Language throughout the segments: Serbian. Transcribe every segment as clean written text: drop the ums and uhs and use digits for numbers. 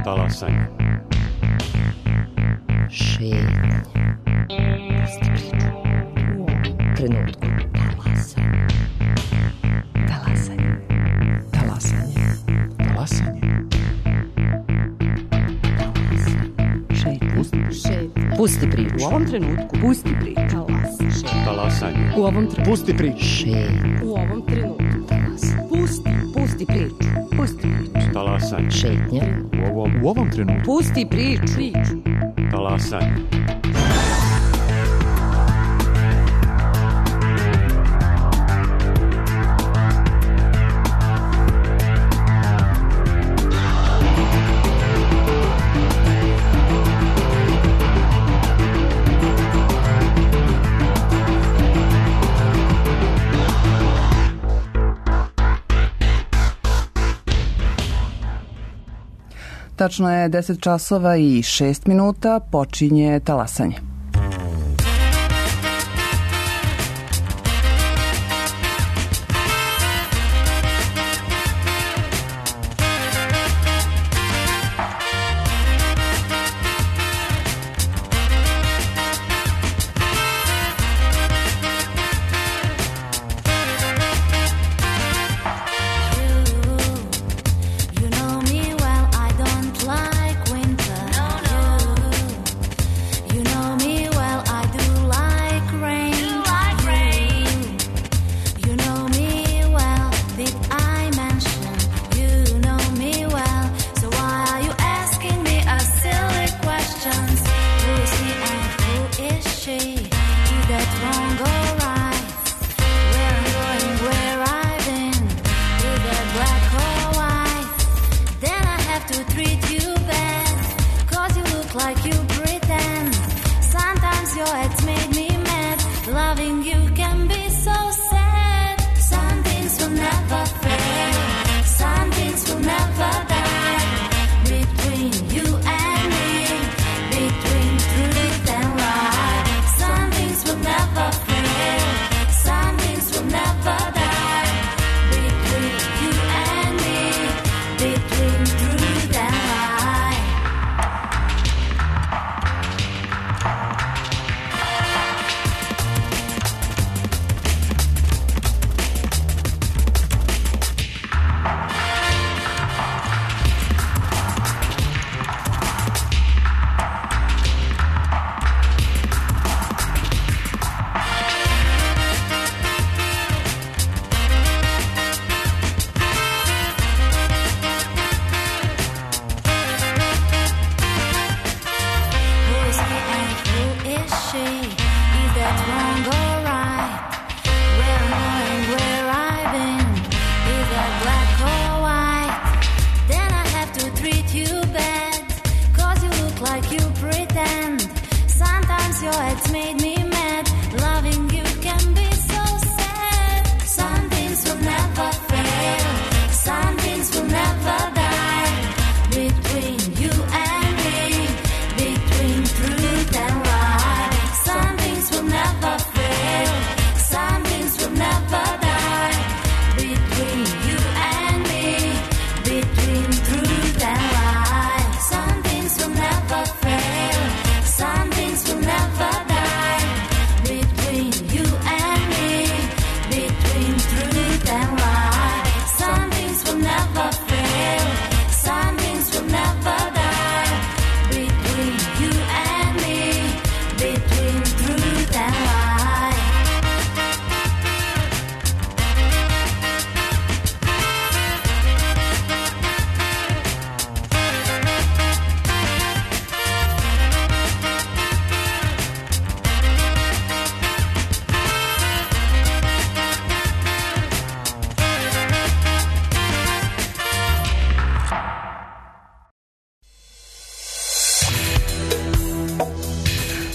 Talasanje. Šetnje. Trenutku. Talasanje. Talasanje. Talasanje. Pusti priču. U ovom trenutku. Pusti priču. Talasanje. U ovom trenutku. Pusti priču. U ovom trenutku. Pusti priču. Pusti priču. Talasanje. Šetnje. U ovom trenutku. Pusti priču. Talasanje. Tačno je 10 časova i 6 minuta, počinje talasanje. You know me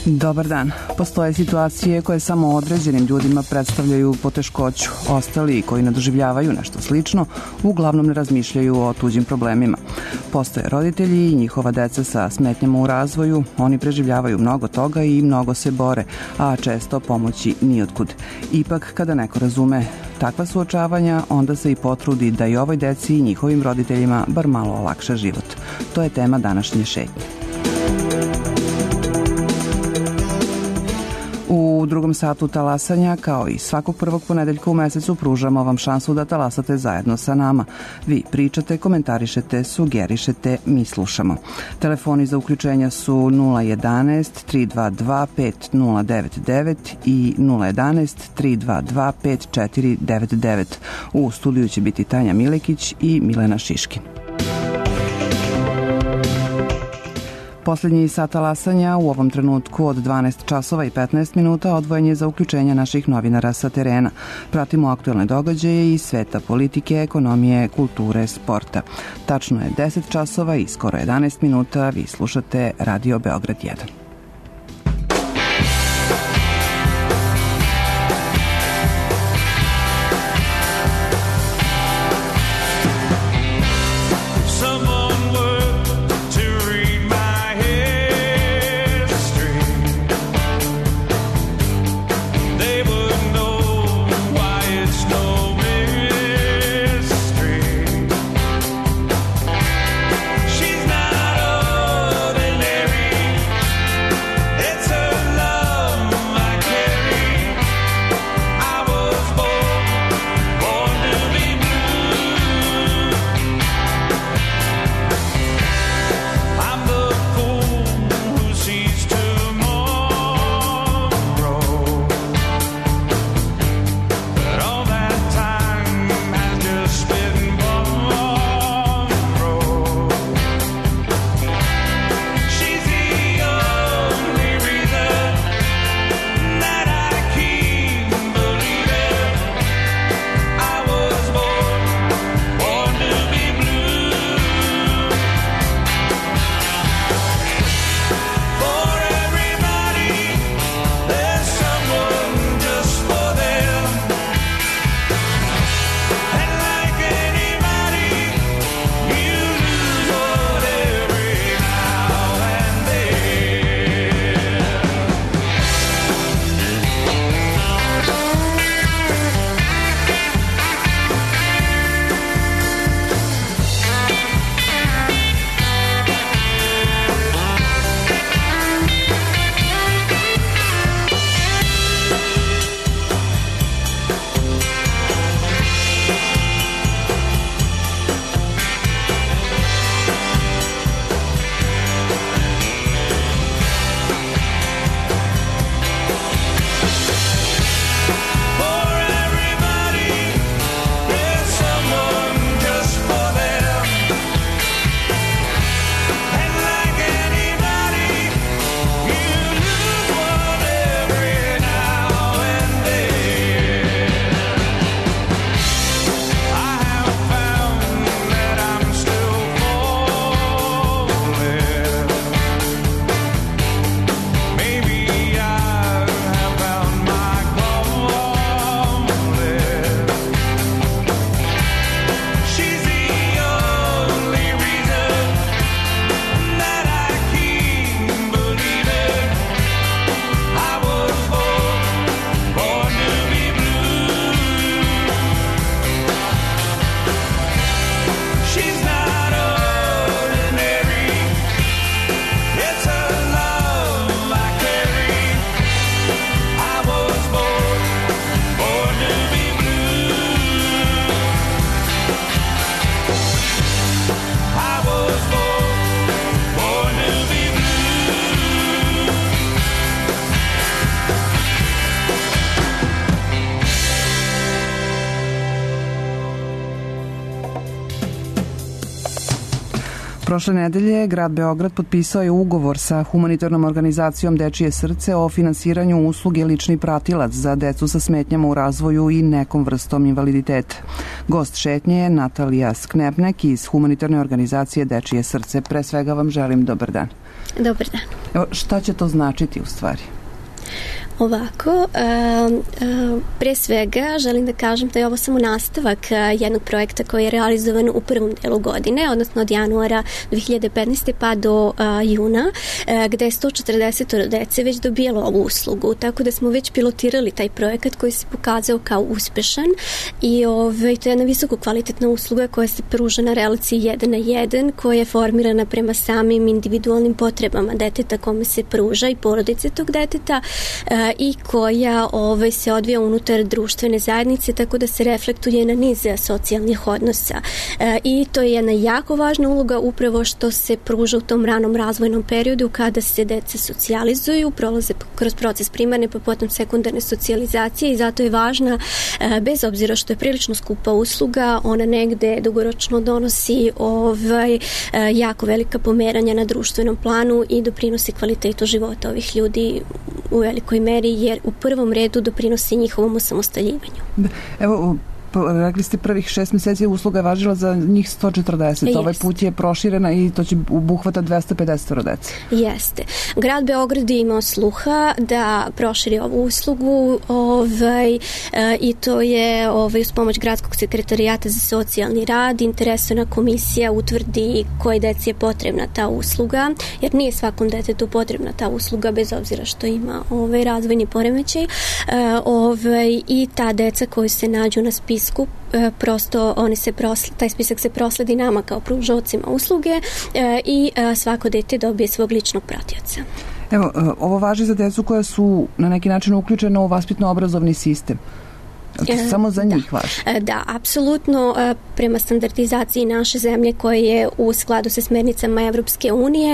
Dobar dan. Postoje situacije koje samo određenim ljudima predstavljaju poteškoću. Ostali koji ne doživljavaju nešto slično, uglavnom ne razmišljaju o tuđim problemima. Postoje roditelji i njihova deca sa smetnjama u razvoju, oni preživljavaju mnogo toga i mnogo se bore, a često pomoći nijotkud. Ipak, kada neko razume takva suočavanja, onda se i potrudi da i ovoj deci i njihovim roditeljima bar malo olakša život. To je tema današnje šetnje. U drugom satu talasanja, kao i svakog prvog ponedeljka u mesecu, pružamo vam šansu da talasate zajedno sa nama. Vi pričate, komentarišete, sugerišete, mi slušamo. Telefoni za uključenja su 011 322 5099 i 011 322 5499. U studiju će biti Tanja Milekić i Milena Šiškin. Poslednji sat talasanja u ovom trenutku od 12 časova i 15 minuta odvojen je za uključenje naših novinara sa terena. Pratimo aktuelne događaje iz sveta politike, ekonomije, kulture, sporta. Tačno je 10 časova i skoro 11 minuta. Vi slušate Radio Beograd 1. Prošle nedelje grad Beograd potpisao je ugovor sa humanitarnom organizacijom Dečije srce o finansiranju usluge lični pratilac za decu sa smetnjama u razvoju i nekom vrstom invaliditeta. Gost šetnje je Natalija Sknepnek iz humanitarne organizacije Dečije srce. Pre svega vam želim dobar dan. Dobar dan. Evo, šta će to značiti u stvari? Ovako, pre svega želim da kažem da je ovo samo nastavak jednog projekta koji je realizovan u prvom delu godine, odnosno od januara 2015. pa do juna, gde je 140 dece već dobijalo ovu uslugu, tako da smo već pilotirali taj projekat koji se pokazao kao uspešan i to je jedna visoko kvalitetna usluga koja se pruža na relaciji 1 na 1, koja je formirana prema samim individualnim potrebama deteta kome se pruža i porodice tog deteta, i koja se odvija unutar društvene zajednice, tako da se reflektuje na niz socijalnih odnosa. I to je jedna jako važna uloga upravo što se pruža u tom ranom razvojnom periodu kada se deca socijalizuju, prolaze kroz proces primarne pa potom sekundarne socijalizacije i zato je važna, bez obzira što je prilično skupa usluga, ona negde dugoročno donosi jako velika pomeranja na društvenom planu i doprinosi kvalitetu života ovih ljudi u velikoj meri, jer u prvom redu doprinosi njihovom osamostaljivanju. Evo, rekli ste prvih 6 meseci usluga je važila za njih 140. Yes. Ovaj put je proširena i to će obuhvata 250 dece. Jeste. Grad Beograd je imao sluha da proširi ovu uslugu i to je uz pomoć Gradskog sekretarijata za socijalni rad. Interesovna komisija utvrdi koje deci je potrebna ta usluga, jer nije svakom detetu potrebna ta usluga bez obzira što ima razvojni poremećaj. I ta deca koji se nađu na spisku prosto taj spisak se prosledi nama kao pružaocima usluge i svako dete dobije svog ličnog pratioca. Evo, ovo važi za decu koja su na neki način uključena u vaspitno-obrazovni sistem. Samo za njih važi? Da, apsolutno. Prema standardizaciji naše zemlje koja je u skladu sa smernicama Evropske unije,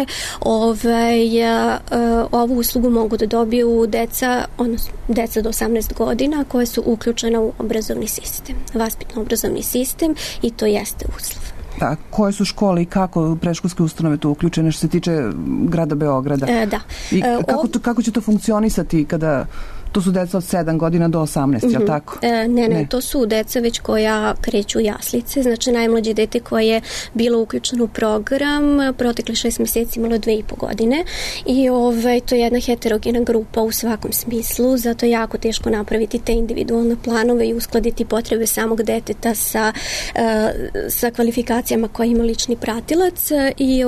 ovu uslugu mogu da dobiju deca do 18 godina koje su uključena u obrazovni sistem, vaspitno-obrazovni sistem, i to jeste uslov. Da, koje su škole i kako predškolske ustanove tu uključene što se tiče grada Beograda? Da. I kako će to funkcionisati kada... To su deca od 7 godina do 18, je li tako? Ne, to su deca već koja kreću u jaslice, znači najmlađe dete koje je bilo uključeno u program, protekli 6 meseci imalo 2,5 godine i to je jedna heterogena grupa u svakom smislu, zato je jako teško napraviti te individualne planove i uskladiti potrebe samog deteta sa kvalifikacijama koje ima lični pratilac i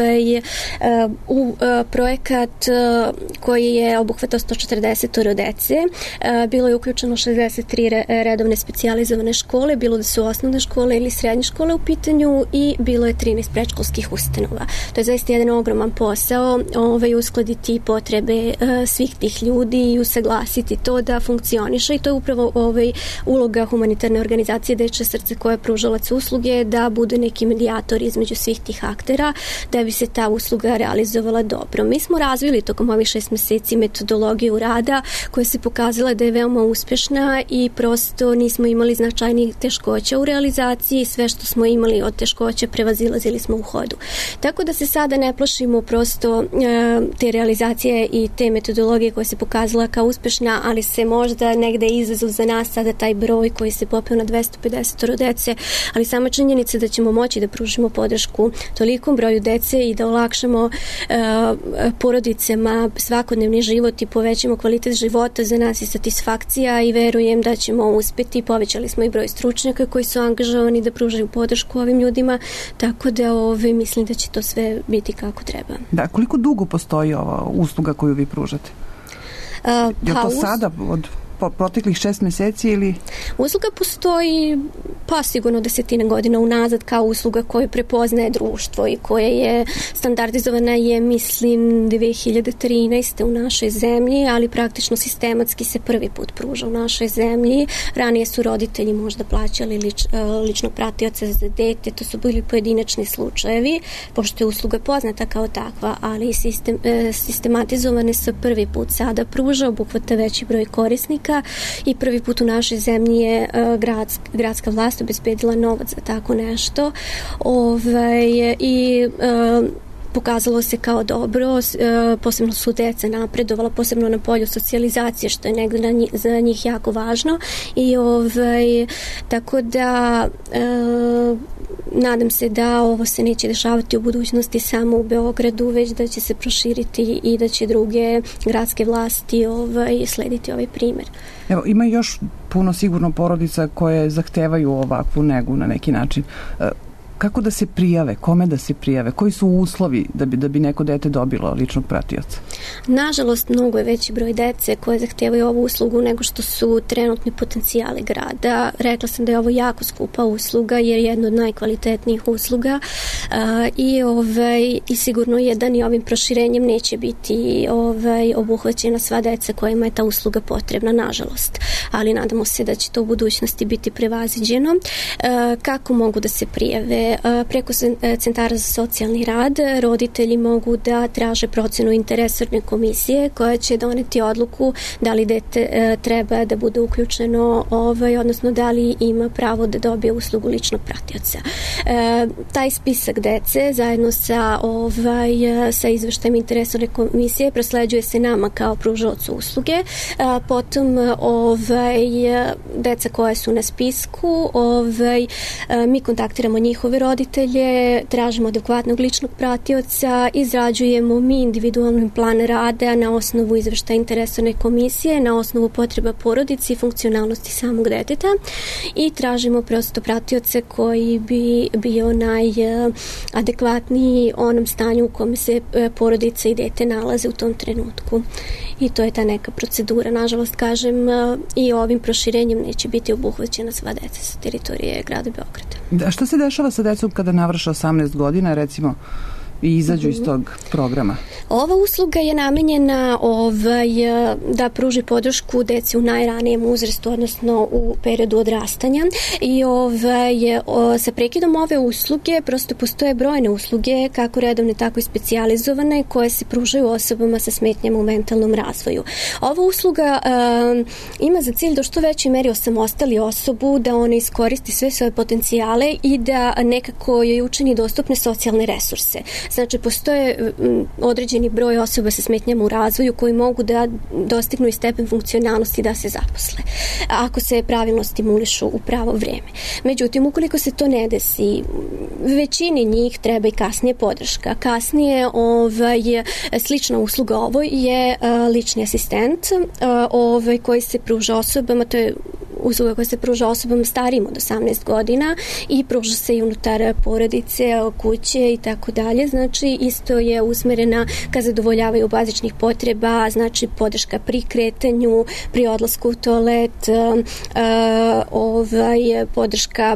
u projekat koji je obuhvatao 140 dece. Bilo je uključeno 63 redovne specijalizovane škole, bilo da su osnovne škole ili srednje škole u pitanju i bilo je 13 predškolskih ustanova. To je zaista jedan ogroman posao, uskladiti potrebe svih tih ljudi i usaglasiti to da funkcioniše i to je upravo uloga humanitarne organizacije Dečije srce koja je pružalac usluge, da bude neki medijator između svih tih aktera da bi se ta usluga realizovala dobro. Mi smo razvili tokom ovih 6 meseci metodologiju rada koja se pokazala da je veoma uspešna i prosto nismo imali značajnih teškoća u realizaciji, sve što smo imali od teškoća prevazilazili smo u hodu. Tako da se sada ne plašimo prosto te realizacije i te metodologije koja se pokazala kao uspešna, ali se možda negde izazov za nas sada taj broj koji se popeo na 250 dece, ali sama činjenica da ćemo moći da pružimo podršku tolikom broju dece i da olakšamo porodicama svakodnevni život i povećamo kvalitet života za nas je satisfakcija i verujem da ćemo uspeti. Povećali smo i broj stručnjaka koji su angažovani da pružaju podršku ovim ljudima, tako da mislim da će to sve biti kako treba. Da, koliko dugo postoji ova usluga koju vi pružate? Je to sada od proteklih 6 meseci ili? Usluga postoji sigurno 10 godina unazad kao usluga koju prepoznaje društvo i koja je standardizovana mislim 2013. u našoj zemlji, ali praktično sistematski se prvi put pruža u našoj zemlji. Ranije su roditelji možda plaćali ličnog pratioca za dete, to su bili pojedinačni slučajevi, pošto je usluga poznata kao takva, ali sistematizovane se prvi put sada pruža, obuhvata veći broj korisnika i prvi put u našoj zemlji je gradska vlast prosto obezbedila novac za tako nešto. Pokazalo se kao dobro, posebno su deca napredovala, posebno na polju socijalizacije, što je negdje za njih jako važno. I tako da nadam se da ovo se neće dešavati u budućnosti samo u Beogradu, već da će se proširiti i da će druge gradske vlasti slediti ovaj primjer. Evo, ima još puno sigurno porodica koje zahtevaju ovakvu negu na neki način. Kako da se prijave, kome da se prijave, koji su uslovi da bi neko dete dobilo ličnog pratioca? Nažalost, mnogo je veći broj dece koje zahtevaju ovu uslugu nego što su trenutni potencijali grada. Rekla sam da je ovo jako skupa usluga jer je jedna od najkvalitetnijih usluga i sigurno je da ni ovim proširenjem neće biti obuhvaćena sva deca kojima je ta usluga potrebna, nažalost. Ali nadamo se da će to u budućnosti biti prevaziđeno. Kako mogu da se prijave? Preko centara za socijalni rad roditelji mogu da traže procenu interresorne komisije koja će doneti odluku da li dete treba da bude uključeno, odnosno da li ima pravo da dobije uslugu ličnog pratioca. Taj spisak dece zajedno sa izveštajem interresorne komisije prosleđuje se nama kao pružaocu usluge. Potom deca koja su na spisku, mi kontaktiramo njihove roditelje, tražimo adekvatnog ličnog pratioca, izrađujemo mi individualni plan rada na osnovu izveštaja interresorne komisije, na osnovu potreba porodice i funkcionalnosti samog deteta i tražimo prosto pratioce koji bi bio najadekvatniji onom stanju u kome se porodica i dete nalaze u tom trenutku. I to je ta neka procedura. Nažalost, kažem, i ovim proširenjem neće biti obuhvaćena sva deca sa teritorije grada Beograda. A šta se dešava sa decom kada navrše 18 godina, recimo, i izađu iz tog programa? Ova usluga je namenjena da pruži podršku deci u najranijem uzrastu, odnosno u periodu odrastanja. I sa prekidom ove usluge prosto postoje brojne usluge, kako redovne, tako i specijalizovane, koje se pružaju osobama sa smetnjama u mentalnom razvoju. Ova usluga ima za cilj da što većoj meri osamostali osobu, da ona iskoristi sve svoje potencijale i da nekako joj učini dostupne socijalne resurse. Znači, postoje određeni broj osoba sa smetnjama u razvoju koji mogu da dostignu i stepen funkcionalnosti da se zaposle, ako se pravilno stimulišu u pravo vreme. Međutim, ukoliko se to ne desi, većini njih treba i kasnije podrška. Kasnije slična usluga ovoj je lični asistent koji se pruža osobama, to je usluga koja se pruža osobama starijim od 18 godina i pruža se i unutar porodice, kuće i tako dalje. Znači, isto je usmerena ka zadovoljavaju bazičnih potreba, znači podrška pri kretanju, pri odlasku u toalet, podrška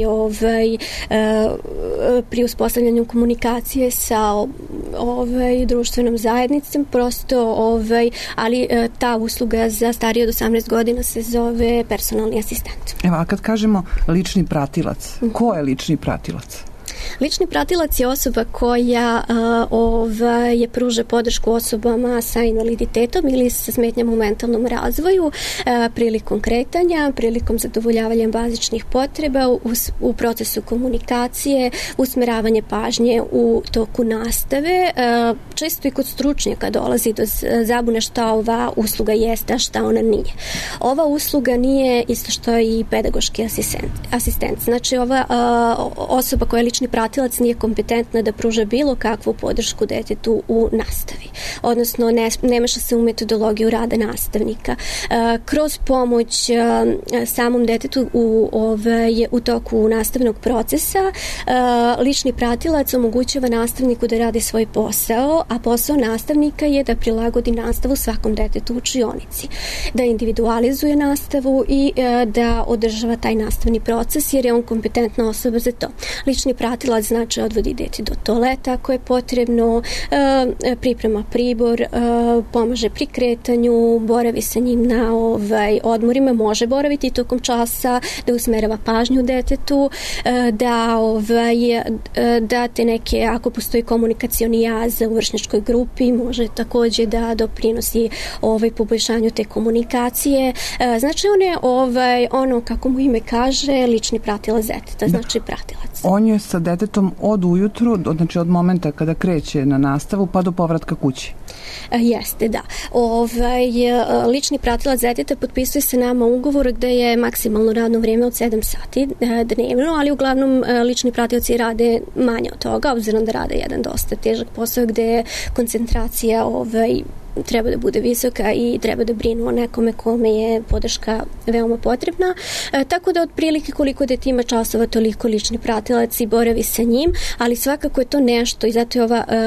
pri uspostavljanju komunikacije sa društvenom zajednicom, prosto, ali ta usluga za starije od 18 godina se zove personalni asistent. Evo, a kad kažemo lični pratilac, ko je lični pratilac? Lični pratilac je osoba koja je pruža podršku osobama sa invaliditetom ili sa smetnjama u mentalnom razvoju prilikom kretanja, prilikom zadovoljavanja bazičnih potreba, u procesu komunikacije, usmeravanje pažnje u toku nastave. Često i kod stručnjaka dolazi do zabune šta ova usluga jeste, a šta ona nije. Ova usluga nije isto što i pedagoški asistent. Znači, ova osoba koja je lični pratilac nije kompetentna da pruža bilo kakvu podršku detetu u nastavi. Odnosno, ne meša se u metodologiju rada nastavnika. Kroz pomoć samom detetu u toku nastavnog procesa, lični pratilac omogućava nastavniku da radi svoj posao, a posao nastavnika je da prilagodi nastavu svakom detetu u učionici, da individualizuje nastavu i da održava taj nastavni proces, jer je on kompetentna osoba za to. Lični pratilac pratilac znači odvodi dete do toaleta ako je potrebno, priprema pribor, pomaže pri kretanju, boravi sa njim na odmorima, može boraviti tokom časa, da usmerava pažnju detetu, da te neke, ako postoji komunikacioni jaz u vršnjačkoj grupi, može takođe da doprinosi poboljšanju te komunikacije. Znači ono kako mu ime kaže, lični pratilac deteta, znači pratilac. On je sa detetom od ujutru, znači od momenta kada kreće na nastavu pa do povratka kući. Jeste, da. Lični pratilac deteta potpisuje se nama ugovor gde je maksimalno radno vrijeme od 7 sati dnevno, ali uglavnom lični pratilci rade manje od toga, obzirom da rade jedan dosta težak posao gde je koncentracija treba da bude visoka i treba da brinu o nekome kome je podrška veoma potrebna. Tako da otprilike koliko dete ima časova, toliko lični pratilac i boravi sa njim, ali svakako je to nešto i zato je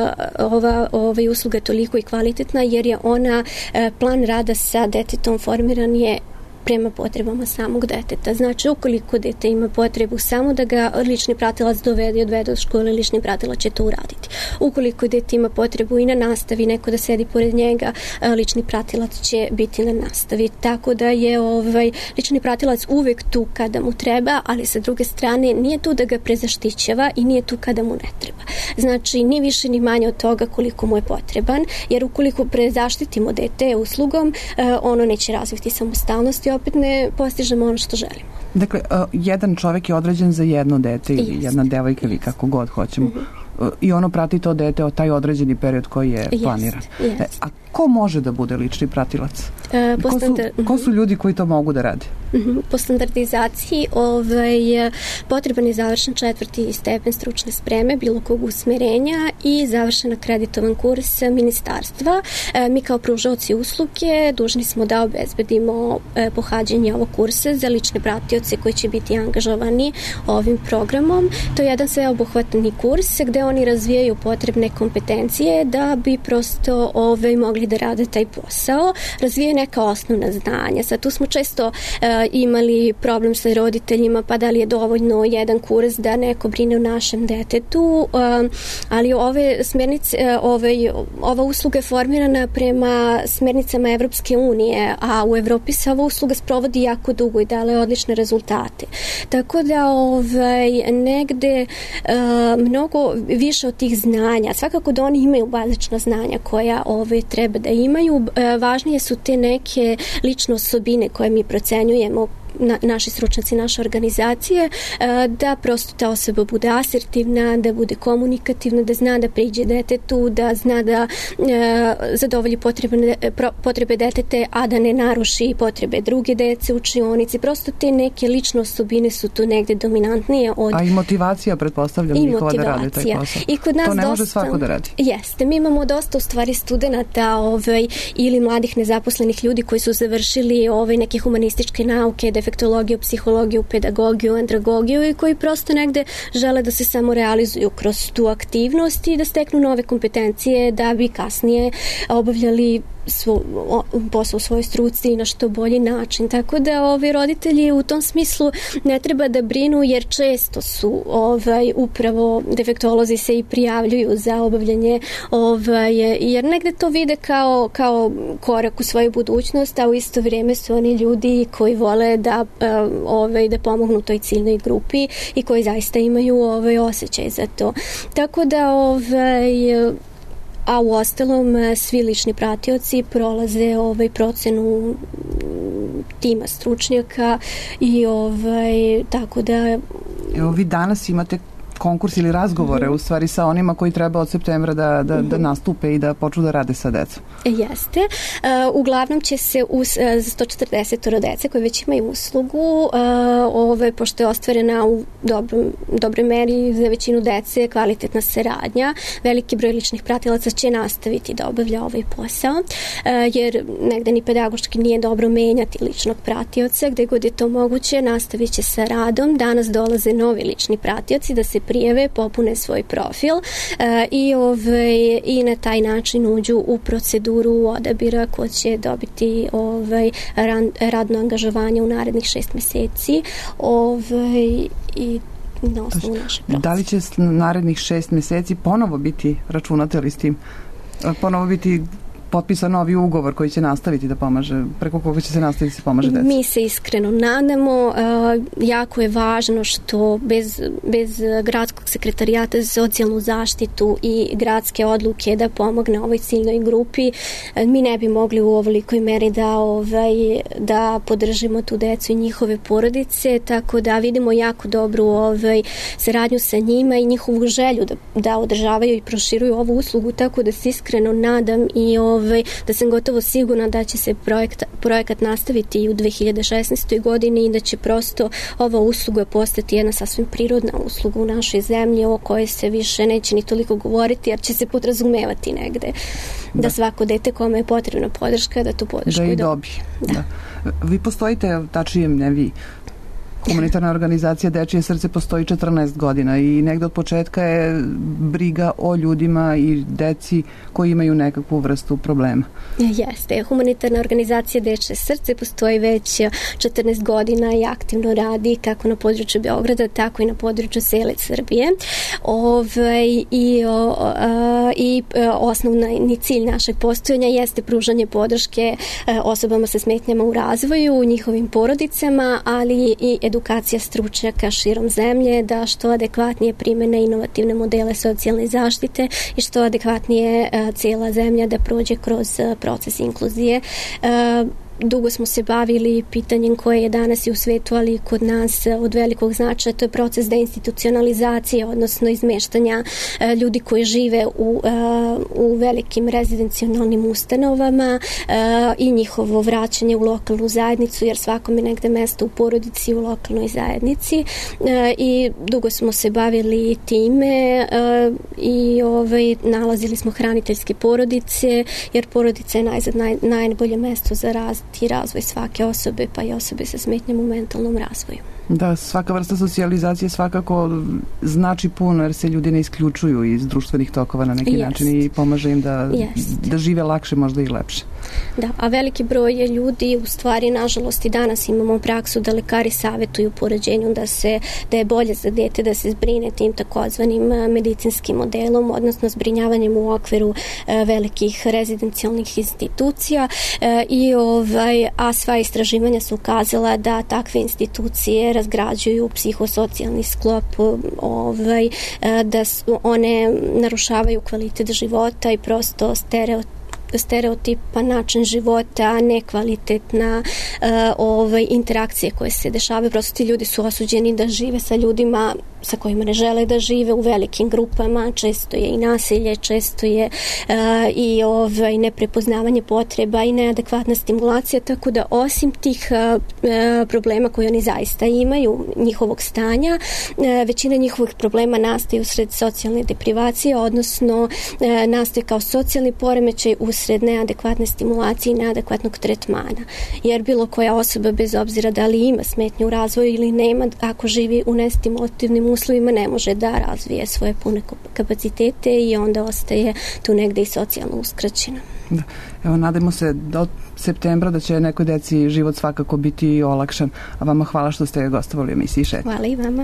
ova usluga toliko i kvalitetna jer je ona, plan rada sa detetom formiran je prema potrebama samog deteta. Znači, ukoliko dete ima potrebu samo da ga lični pratilac dovede i odvede od škole, lični pratilac će to uraditi. Ukoliko dete ima potrebu i na nastavi, neko da sedi pored njega, lični pratilac će biti na nastavi. Tako da je lični pratilac uvek tu kada mu treba, ali sa druge strane nije tu da ga prezaštićava i nije tu kada mu ne treba. Znači, ni više ni manje od toga koliko mu je potreban, jer ukoliko prezaštitimo dete uslugom, ono neće razviti samostalnost i opet ne postižemo ono što želimo. Dakle, jedan čovjek je određen za jedno dete ili jedna devojka ili kako god hoćemo. I ono prati to dete od taj određeni period koji je planiran. A ko može da bude lični pratilac? Ko su ljudi koji to mogu da rade? Po standardizaciji potreban je završen 4. stepen stručne spreme bilo kog usmerenja i završen akreditovan kurs ministarstva. Mi kao pružaoci usluge dužni smo da obezbedimo pohađanje ovog kursa za lične pratioce koji će biti angažovani ovim programom. To je jedan sveobuhvatni kurs gde oni razvijaju potrebne kompetencije da bi prosto mogli da rade taj posao. Razvijaju neka osnovna znanja. Sad tu smo često imali problem sa roditeljima, pa da li je dovoljno jedan kurs da neko brine o našem detetu, ali ove smernice, ova usluga je formirana prema smernicama Evropske unije, a u Evropi se ova usluga sprovodi jako dugo i dala je odlične rezultate. Tako da negde mnogo više od tih znanja, svakako da oni imaju bazična znanja koja treba da imaju, važnije su te neke lične osobine koje mi procenjujemo, naši stručnjaci, naše organizacije, da prosto ta osoba bude asertivna, da bude komunikativna, da zna da priđe detetu, da zna da zadovolji potrebe detete, a da ne naruši potrebe druge dece u učionici. Prosto te neke lične osobine su tu negde dominantnije od... A i motivacija, pretpostavljam, njihova da radi taj posao. I kod nas to ne može svako da radi. Jeste. Mi imamo dosta u stvari studenata ili mladih nezaposlenih ljudi koji su završili neke humanističke nauke, defektologiju, psihologiju, pedagogiju, andragogiju i koji prosto negde žele da se samo realizuju kroz tu aktivnost i da steknu nove kompetencije da bi kasnije obavljali posao u svojoj struci i na što bolji način. Tako da roditelji u tom smislu ne treba da brinu jer često su upravo defektolozi se i prijavljuju za obavljanje jer negde to vide kao korak u svoju budućnost, a u isto vrijeme su oni ljudi koji vole da pomognu toj ciljnoj grupi i koji zaista imaju osjećaj za to. Tako da a u ostalom svi lični pratioci prolaze procenu tima stručnjaka i tako da... Evo vi danas imate konkurs ili razgovore u stvari sa onima koji treba od septembra da nastupe i da počnu da rade sa decom. Jeste. Uglavnom će se uz 140 dece koje već imaju uslugu, pošto je ostvarena u dobroj meri za većinu dece kvalitetna saradnja, veliki broj ličnih pratilaca će nastaviti da obavlja ovaj posao, jer negde ni pedagoški nije dobro menjati ličnog pratioca, gde god je to moguće, nastavit će sa radom. Danas dolaze novi lični pratioci da se prijave, popune svoj profil i na taj način uđu u proceduru odabira ko će dobiti radno angažovanje u narednih 6 meseci i na osnovu naše procene. Da li će narednih 6 meseci ponovo biti, računate li s tim, ponovo biti potpisan novi ugovor koji će nastaviti da pomaže, preko koga će se nastaviti da se pomaže deci? Mi se iskreno nadamo. Jako je važno što bez gradskog sekretarijata za socijalnu zaštitu i gradske odluke da pomogne ovoj ciljnoj grupi, mi ne bi mogli u ovolikoj meri da podržimo tu decu i njihove porodice, tako da vidimo jako dobru saradnju sa njima i njihovu želju da održavaju i proširuju ovu uslugu, tako da se iskreno nadam i da sam gotovo sigurna da će se projekat nastaviti i u 2016. godini i da će prosto ova usluga postati jedna sasvim prirodna usluga u našoj zemlji o kojoj se više neće ni toliko govoriti jer će se podrazumevati negde da svako dete kome je potrebna podrška da tu podršku i dobije. Da. Vi postojite, tačnije ne vi, humanitarna organizacija Dečije srce postoji 14 godina i negde od početka je briga o ljudima i deci koji imaju nekakvu vrstu problema. Jeste. Humanitarna organizacija Dečije srce postoji već 14 godina i aktivno radi kako na području Beograda, tako i na području cele Srbije. I osnovni cilj našeg postojanja jeste pružanje podrške osobama sa smetnjama u razvoju, njihovim porodicama, ali i edukacija stručnjaka širom zemlje da što adekvatnije primene inovativne modele socijalne zaštite i što adekvatnije cijela zemlja da prođe kroz proces inkluzije. Dugo smo se bavili pitanjem koje je danas i u svetu, ali i kod nas od velikog značaja, to je proces deinstitucionalizacije, odnosno izmeštanja ljudi koji žive u velikim rezidencionalnim ustanovama i njihovo vraćanje u lokalnu zajednicu, jer svakom je negde mesto u porodici u lokalnoj zajednici i dugo smo se bavili time i nalazili smo hraniteljske porodice, jer porodica je najbolje mesto za razvoj svake osobe, pa i osobe sa smetnjama u mentalnom razvoju. Da, svaka vrsta socijalizacije svakako znači puno jer se ljudi ne isključuju iz društvenih tokova na neki način i pomaže im da žive lakše, možda i lepše. Da, a veliki broj je ljudi, u stvari, nažalost i danas imamo praksu da lekari savjetuju po rođenju da je bolje za dete da se zbrine tim takozvanim medicinskim modelom, odnosno zbrinjavanjem u okviru velikih rezidencijalnih institucija a sva istraživanja su ukazala da takve institucije razgrađuju psihosocijalni sklop, da one narušavaju kvalitet života i prosto stereotipan način života, a ne kvalitetna interakcije koje se dešavaju. Prosto ti ljudi su osuđeni da žive sa ljudima sa kojima ne žele da žive u velikim grupama, često je i nasilje, često je i neprepoznavanje potreba i neadekvatna stimulacija, tako da osim tih problema koje oni zaista imaju, njihovog stanja, većina njihovih problema nastaje usred socijalne deprivacije, odnosno nastaje kao socijalni poremećaj usred neadekvatne stimulacije i neadekvatnog tretmana. Jer bilo koja osoba, bez obzira da li ima smetnju u razvoju ili nema, ako živi u nestimulativnim uslovima, ne može da razvije svoje pune kapacitete i onda ostaje tu negde i socijalno uskraćena. Da. Evo, nadamo se do septembra da će nekoj deci život svakako biti olakšan. A vama hvala što ste gostovali u emisiji Šetnje. Hvala i vama.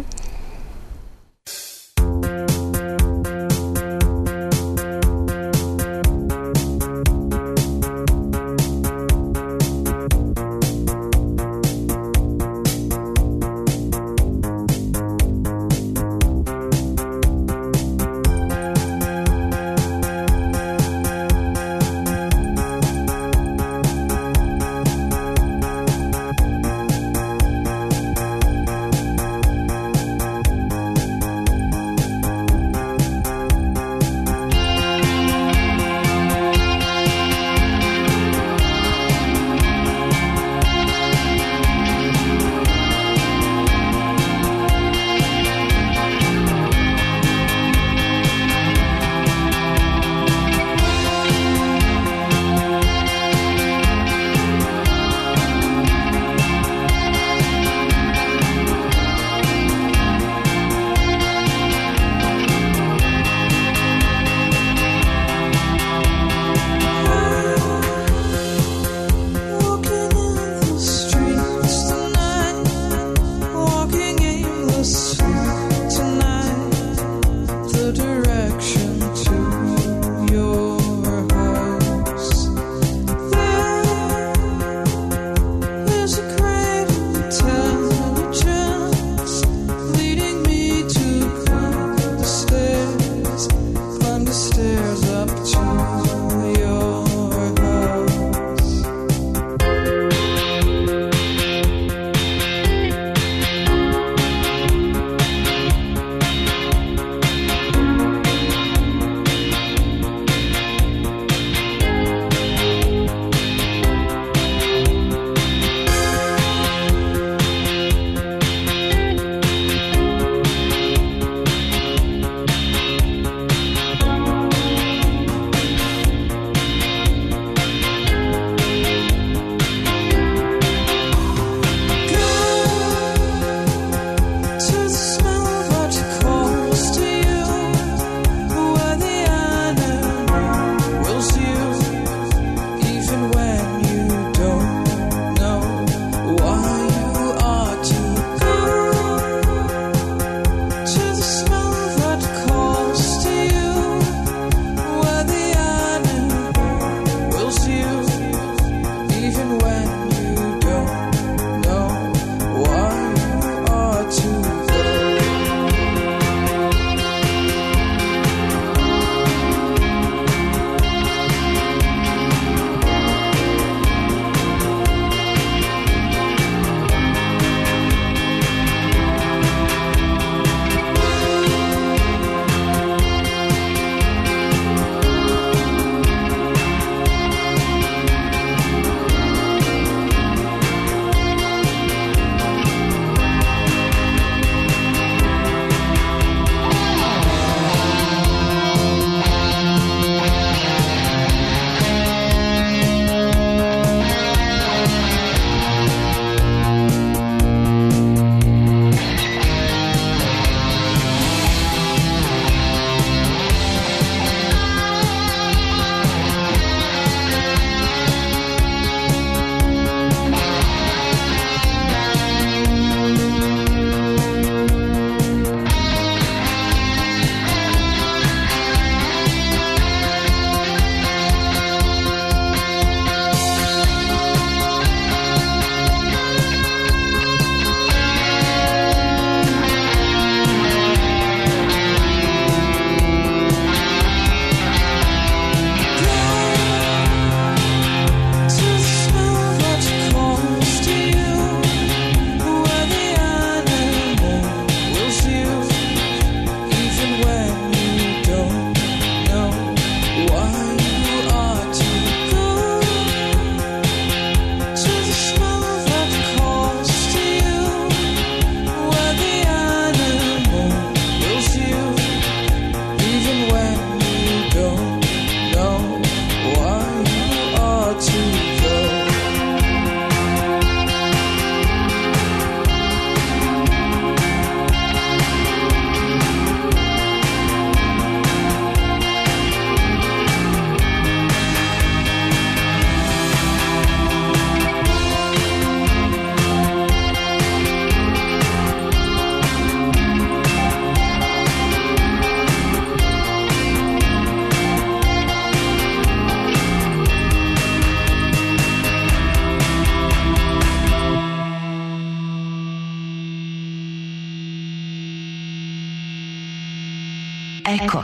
Eko.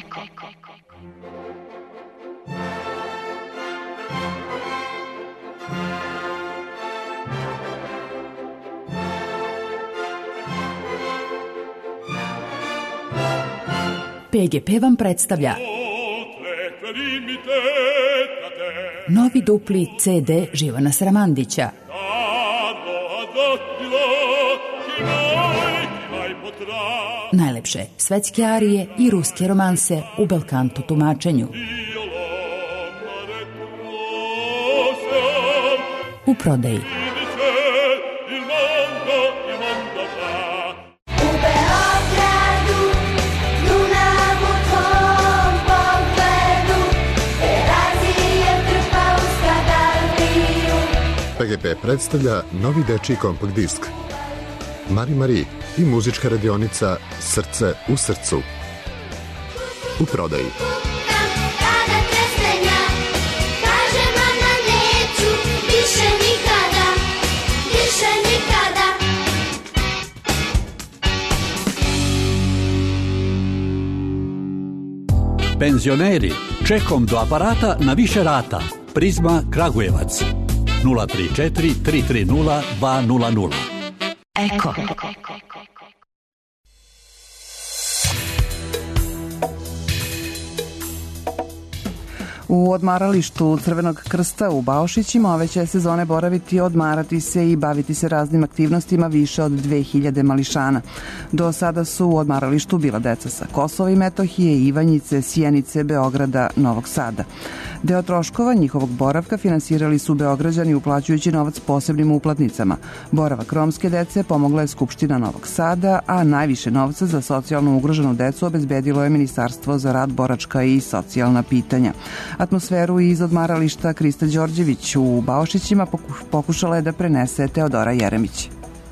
PGP vam predstavlja novi dupli CD Živana Sramandića. Najlepše svetske arije i ruske romanse u belkanto tumačenju. U prodaji. PGP predstavlja novi dečiji kompakt disk Mari i muzička radionica Srce u srcu. U prodaji. Penzioneri, čekom do aparata na više rata. Prizma Kragujevac 034 330 200. Eko. U odmaralištu Crvenog krsta u Baušićima ove će sezone boraviti, odmarati se i baviti se raznim aktivnostima više od 2000 mališana. Do sada su u odmaralištu bila deca sa Kosova i Metohije, Ivanjice, Sjenice, Beograda, Novog Sada. Deo troškova njihovog boravka finansirali su Beograđani uplaćujući novac posebnim uplatnicama. Boravak romske dece pomogla je Skupština Novog Sada, a najviše novca za socijalno ugroženu decu obezbedilo je Ministarstvo za rad, boračka i socijalna pitanja. Atmosferu iz odmarališta Krista Đorđević u Baušićima pokušala je da prenese Teodora Jeremić.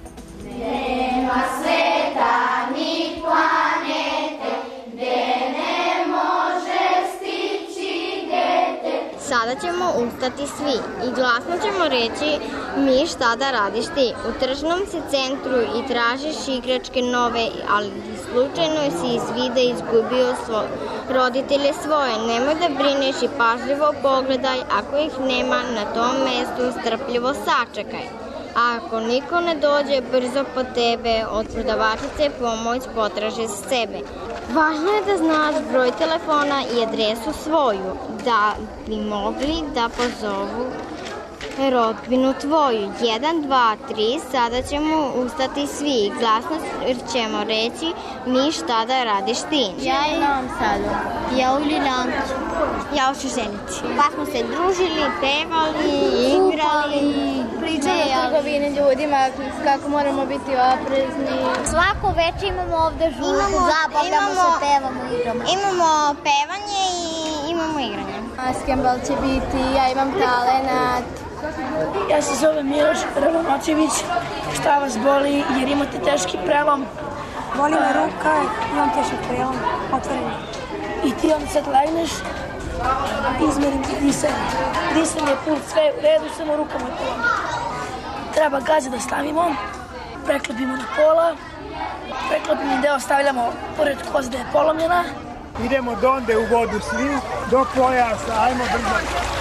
Nema sveta ni planete gde ne može stići dete. Sada ćemo ustati svi i glasno ćemo reći mi šta da radiš ti. U tržnom si centru i tražiš igračke nove, ali slučajno si iz vida izgubio roditelje svoje. Nemoj da brineš i pažljivo pogledaj, ako ih nema na tom mestu strpljivo sačekaj. A ako niko ne dođe brzo po tebe, od prodavačice pomoć potraži s sebe. Važno je da znaš broj telefona i adresu svoju, da bi mogli da pozovu rodbinu tvoju. 1, 2, 3, sada ćemo ustati svi. Glasno ćemo reći mi šta da radiš ti. Ja u Novom Sadu. Ja u Ljilancu. Ja u Šušenici. Pa smo se družili, pevali, igrali, pričali o trgovini ljudima, kako moramo biti oprezni. Svako večer imamo ovde žurku, zabavljamo se, pevamo, igramo. Imamo pevanje i imamo igranje. Basketbal će biti, ja imam talenat. Ja se zovem Miloš Ravanočević. Šta vas boli jer imate teški prelom? Boli me ruka, imam težak prelom, otvoreni. I ti onda sad legneš, izmerim disanje. Disanje je put, sve u redu, samo rukama je polom. Treba gaze da stavimo, preklopimo na pola, preklopimo deo stavljamo pored koze da je polomljena. Idemo donde u vodu svi, do pojasa, ajmo brzo.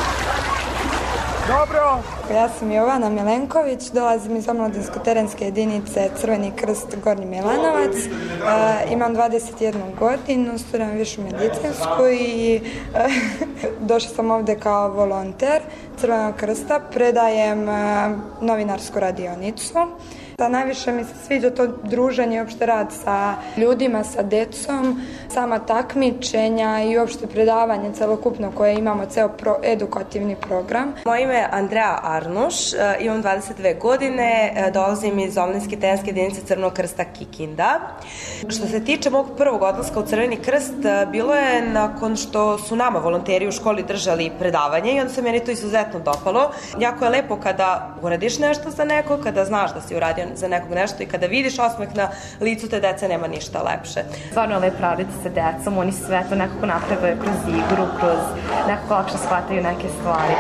Dobro. Ja sam Jovana Milenković, dolazim iz omladinsko-terenske jedinice Crveni krst Gornji Milanovac. Imam 21 godinu, studiram višu medicinsku i došla sam ovde kao volonter Crvenog krsta, predajem novinarsku radionicu. Najviše mi se sviđa to druženje i uopšte rad sa ljudima, sa decom, sama takmičenja i uopšte predavanje celokupno koje imamo, ceo edukativni program. Moje ime je Andrea Arnuš, imam 22 godine, dolazim iz omladinske terenske jedinice Crvenog krsta Kikinda. Što se tiče mog prvog odlaska u Crveni krst, bilo je nakon što su nama volonteri u školi držali predavanje i onda se meni to izuzetno dopalo. Jako je lepo kada uradiš nešto za neko, kada znaš da si uradio za nekog nešto i kada vidiš osmeh na licu te dece, nema ništa lepše. Stvarno je lep raditi sa decom, oni sve to nekako naprave kroz igru, kroz nekako lakše shvataju neke stvari.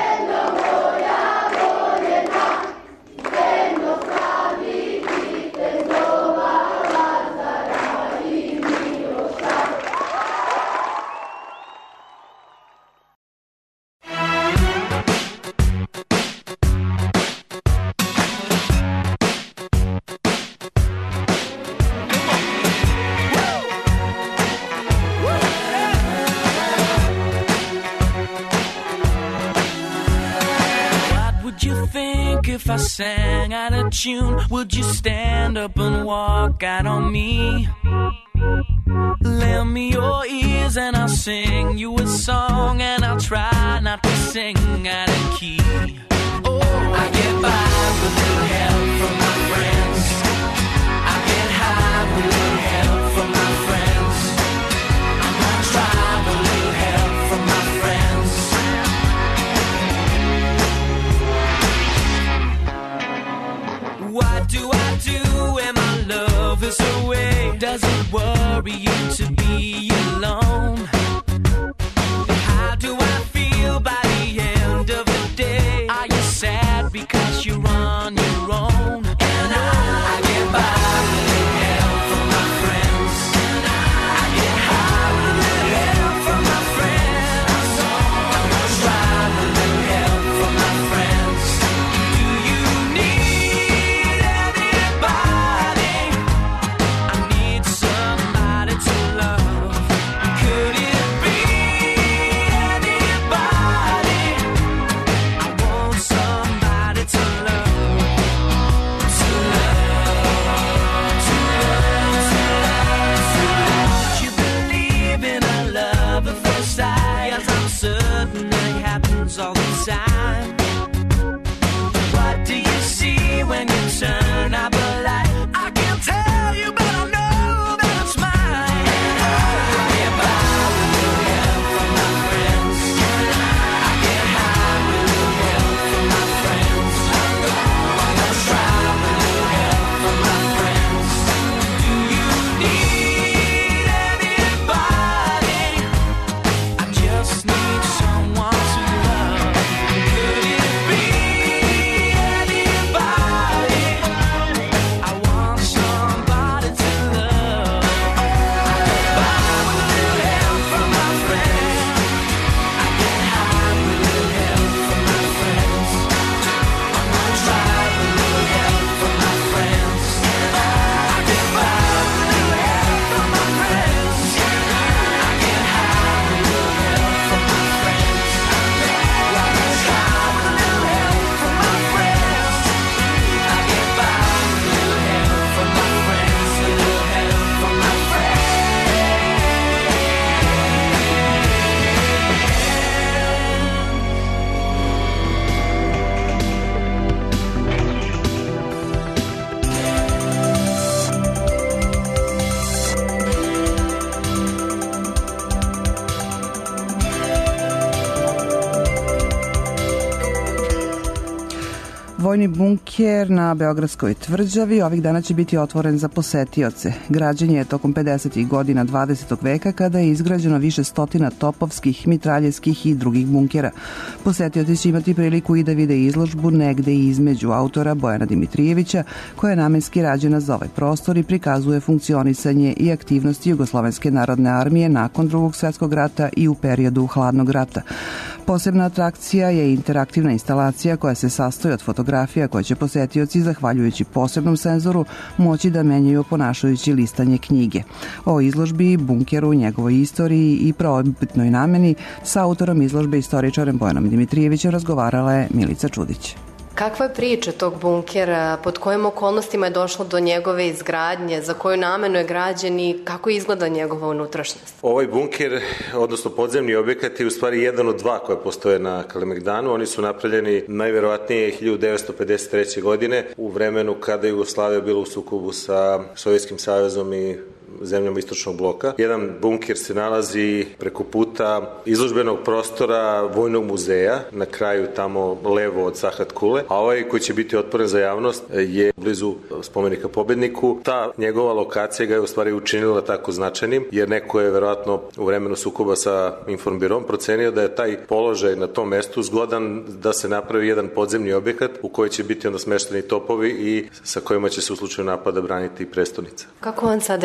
I sang out of tune, would you stand up and walk out on me? Lend me your ears and I'll sing you a song, and I'll try not to sing out of key. Oh, I get by with a little help from my friends. I get high with a little help from my friends. I'm gonna try with a little help from my friends. What do I do when my love is away? Does it worry you to be alone? How do I feel by the end of the day? Are you sad because you're on your own? And I get by with a little help from my friends. I get high with a little help from my friends. I'm gonna try with a little help from my friends. Do you need anybody? I need somebody to love. Could it be anybody? I want somebody to love. To love, to love, to love, to love. Do you believe in a love at first sight? Yes, I'm certain it happens all the time. What do you see when you turn out the light? I can't tell you, but I know that it's mine. I get by with a little help from my friends. I get high with a little help from my friends. I'm gonna try with a little help from my friends. Do you need anybody? I just need someone to love. Could it be anybody? I want somebody to love. I get by with a little help from my friends. I get high with a little help from my friends. I'm gonna try with a little help from my friends. I get by with a little help from my friends. I get high with a little help from my friends. I'm gonna try with a little help from my friends. I get by with a little help from my friends. A little help from my friends. Vojni bunker na Beogradskoj tvrđavi ovih dana će biti otvoren za posetioce. Građen je tokom 50. godina 20. veka kada je izgrađeno više stotina topovskih, mitraljevskih i drugih bunkera. Posetioci će imati priliku i da vide izložbu negde između autora Bojana Dimitrijevića, koja je namenski rađena za ovaj prostor i prikazuje funkcionisanje i aktivnosti Jugoslovenske narodne armije nakon Drugog svjetskog rata i u periodu Hladnog rata. Posebna atrakcija je interaktivna instalacija koja se sastoji od fotografija koje će posetioci, zahvaljujući posebnom senzoru, moći da menjaju ponašajući listanje knjige. O izložbi, bunkeru, njegovoj istoriji i prvobitnoj nameni sa autorom izložbe, istoričarem Bojanom Dimitrijevićem, razgovarala je Milica Čudić. Kakva je priča tog bunkera, pod kojim okolnostima je došlo do njegove izgradnje, za koju namenu je građen i kako izgleda njegova unutrašnjost? Ovaj bunker, odnosno podzemni objekat, je u stvari jedan od dva koje postoje na Kalemegdanu. Oni su napravljeni najverovatnije 1953. godine, u vremenu kada je Jugoslavija bila u sukobu sa Sovjetskim savezom i zemljama istočnog bloka. Jedan bunker se nalazi preko puta izložbenog prostora Vojnog muzeja, na kraju tamo levo od Sahat Kule, a ovaj koji će biti otvoren za javnost je blizu spomenika pobedniku. Ta njegova lokacija ga je u stvari učinila tako značajnim, jer neko je verovatno u vremenu sukoba sa Informbirom procenio da je taj položaj na tom mestu zgodan da se napravi jedan podzemni objekat u koji će biti onda smešteni topovi i sa kojima će se u slučaju napada braniti prestonica. Kako on sada izgleda?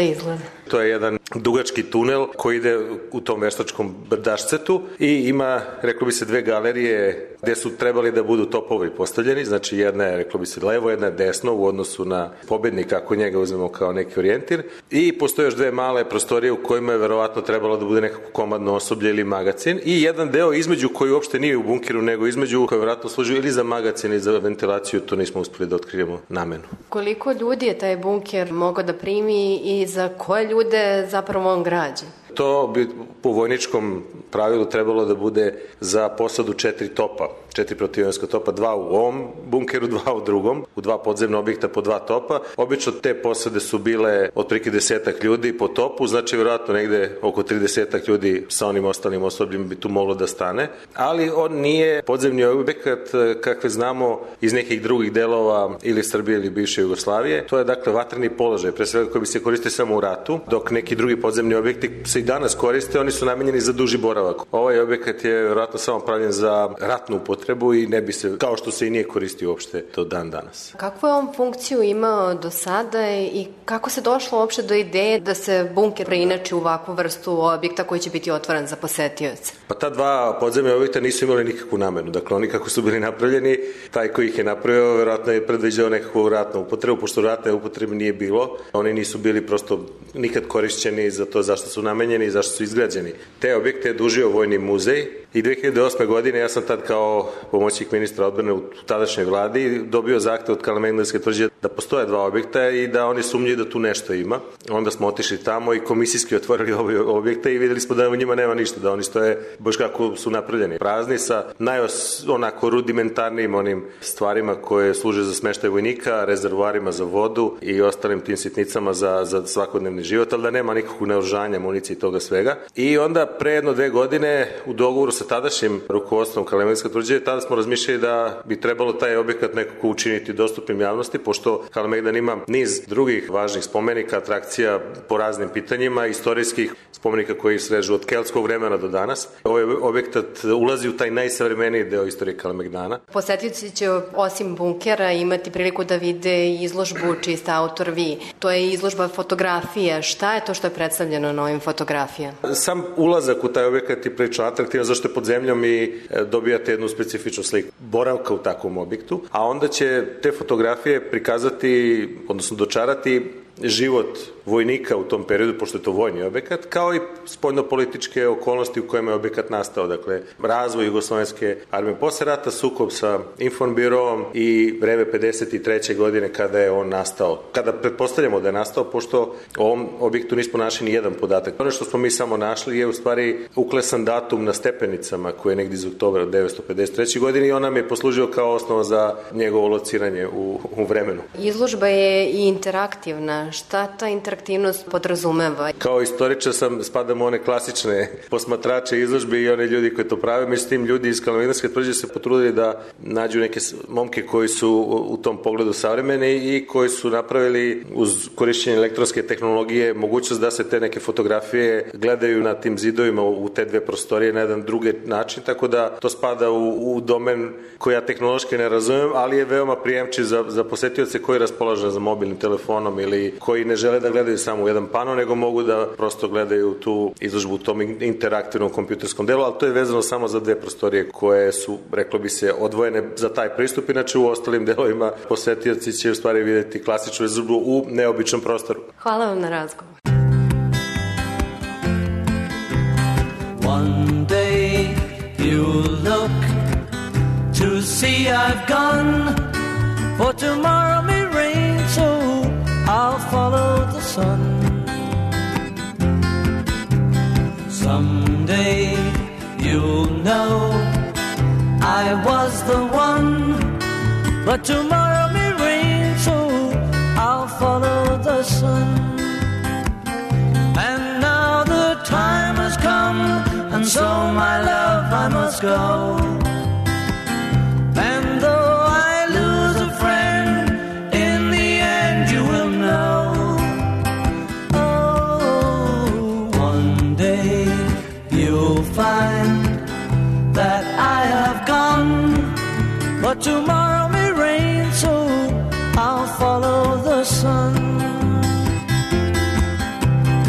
To je jedan dugački tunel koji ide u tom veštačkom brdašcetu i ima, reklo bi se, dve galerije gde su trebali da budu topovi postavljeni, znači jedna je, reklo bi se, levo, jedna je desno u odnosu na pobednika, ako njega uzmemo kao neki orijentir, i postoje još dve male prostorije u kojima je verovatno trebalo da bude nekako komadno osoblje ili magacin i jedan deo između koji uopšte nije u bunkeru, nego između koji je verovatno služio ili za magacin ili za ventilaciju, to nismo uspeli da otkrijemo namenu. Koliko ljudi je taj bunker mogao da primi i za koje ljude zapravo on građen? To bi po vojničkom pravilu trebalo da bude za posadu 4 topa, 4 protivionska topa, 2 u ovom bunkeru, 2 u drugom, u 2 podzemna objekta po 2 topa. Obično te posade su bile otprilike 10 ljudi po topu, znači vjerojatno negde oko 30 ljudi sa onim ostalim osobljem bi tu moglo da stane, ali on nije podzemni objekat kakve znamo iz nekih drugih delova ili Srbije ili bivše Jugoslavije. To je dakle vatreni položaj, pre svega koji bi se koristio samo u ratu, dok neki drugi podzemni objekti se i danas koriste, oni su namenjeni za duži boravak. Ovaj objekat je vjerojatno samo pravljen za ratnu upotrebu i ne bi se, kao što se i nije koristio uopšte do dan danas. Kakvu je on funkciju imao do sada i kako se došlo uopšte do ideje da se bunker preinači u ovakvu vrstu objekta koji će biti otvoren za posetioce? Pa ta dva podzemna objekta nisu imali nikakvu namenu. Dakle, oni kako su bili napravljeni, taj koji ih je napravio vjerojatno je predviđao nekakvu ratnu upotrebu, pošto ratne upotrebe nije bilo. Oni nisu bili prosto nikad korišćeni za to zašto su namenjeni i zašto su izgrađeni. Te objekte je dužio Vojni muzej i 2008. godine ja sam tad kao pomoćnik ministra odbrane u tadašnjoj vladi dobio zahtev od Kalemegdanske tvrđave da postoje dva objekta i da oni sumnjaju da tu nešto ima. Onda smo otišli tamo i komisijski otvorili ove objekte i videli smo da u njima nema ništa, da oni stoje baš kako su napravljeni. Prazni sa onako rudimentarnim onim stvarima koje služe za smeštaj vojnika, rezervoarima za vodu i ostalim tim sitnicama za svakodnevni život, ali da nema nikakvog naoružanja, municije i toga svega. I onda pre 1-2 godine u dogovoru sa tadašnjim rukovodstvom Kalemegdanske tvrđave, tada smo razmišljali da bi trebalo taj objekat nekako učiniti dostupnim javnosti, pošto Kalemegdan ima niz drugih važnih spomenika, atrakcija po raznim pitanjima, istorijskih spomenika koji srežu od keltskog vremena do danas. Ovaj objekat ulazi u taj najsavremeniji deo istorije Kalemegdana. Posetioci će osim bunkera imati priliku da vide izložbu čiji ste autor vi. To je izložba fotografija. Šta je to što je predstavljeno na ovim fotografijama? Sam ulazak u taj objekat je prilično atraktivan zašto je pod zemljom i dobijate jednu specifičnu sliku boravka u takvom objektu, a onda će te fotografije prikazati, odnosno dočarati život vojnika u tom periodu, pošto je to vojni objekat, kao i spoljnopolitičke okolnosti u kojima je objekat nastao. Dakle, razvoj Jugoslovenske armije posle rata, sukob sa Informbirovom i vreme 53. godine kada je on nastao. Kada pretpostavljamo da je nastao, pošto o ovom objektu nismo našli ni jedan podatak. Ono što smo mi samo našli je u stvari uklesan datum na stepenicama koji je negdje iz oktobra 1953. godine i on nam je poslužio kao osnova za njegovo lociranje u vremenu. Izložba je i interaktivna. Šta ta interaktivnost podrazumeva? Kao istoričar spadam u one klasične posmatrače izložbe i one ljudi koji to prave. Međutim, ljudi iz Kalemegdanske tvrđave se potrudili da nađu neke momke koji su u tom pogledu savremeni i koji su napravili uz korišćenje elektronske tehnologije mogućnost da se te neke fotografije gledaju na tim zidovima u te dve prostorije na jedan drugi način, tako da to spada u domen koji ja tehnološki ne razumem, ali je veoma prijemčiv za posetioce koji raspolaže za mobilnim telefonom ili koji ne žele da gledaju samo u jedan pano, nego mogu da prosto gledaju tu izložbu u tom interaktivnom kompjuterskom delu, ali to je vezano samo za dve prostorije koje su, reklo bi se, odvojene za taj pristup, inače u ostalim delovima posetioci će u stvari vidjeti klasičnu izložbu u neobičnom prostoru. Hvala vam na razgovor. One day you look to see I've gone, for tomorrow may rain, so I'll follow the sun. Someday you'll know I was the one, but tomorrow may rain, so I'll follow the sun. And now the time has come, and so my love I must go. And though I lose a friend, in the end you will know. Oh, one day you'll find that I have gone, but tomorrow may rain, so I'll follow the sun.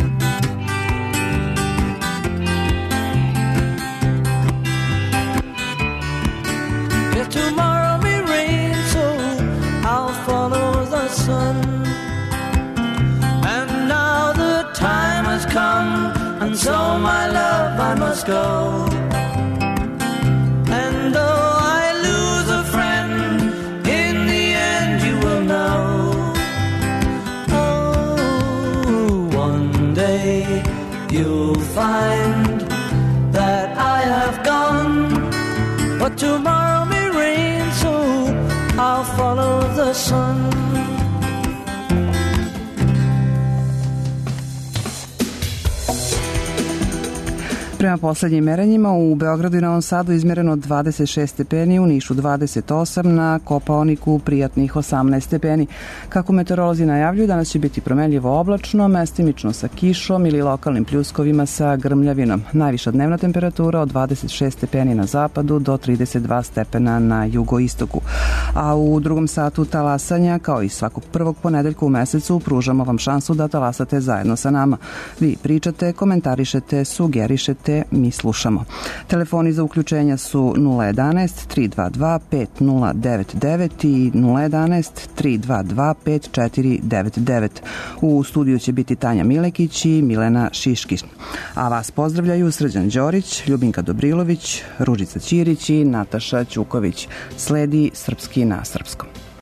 and so my love I must go. And though I lose a friend, in the end you will know. Oh, one day you'll find that I have gone, but tomorrow may rain, so I'll follow the sun. Prema poslednjim merenjima u Beogradu i Novom Sadu izmereno 26 stepeni, u Nišu 28, na Kopaoniku prijatnih 18 stepeni. Kako meteorolozi najavljuju, danas će biti promenljivo oblačno, mestimično sa kišom ili lokalnim pljuskovima sa grmljavinom. Najviša dnevna temperatura od 26 stepeni na zapadu do 32 stepena na jugoistoku. A u drugom satu talasanja, kao i svakog prvog ponedeljka u mesecu, pružamo vam šansu da talasate zajedno sa nama. Vi pričate, komentarišete, sugerišete, mi slušamo. Telefoni za uključenja su 011 322 5099 i 011 322 5499. U studiju će biti Tanja Milekić i Milena Šiškić. A vas pozdravljaju Srđan Đorić, Ljubinka Dobrilović, Ružica Ćirić i Nataša Ćuković. Sledi Srpski na srpskom.